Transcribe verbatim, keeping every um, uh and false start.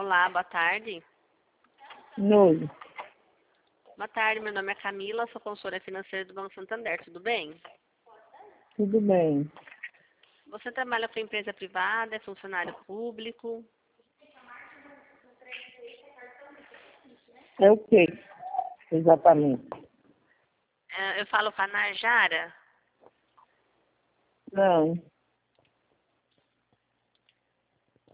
Olá, boa tarde. Oi, Boa tarde, meu nome é Camila, sou consultora financeira do Banco Santander, tudo bem? tudo bem. Você trabalha para empresa privada, é funcionário público? É o que exatamente? É, eu falo com a Narjara. Não,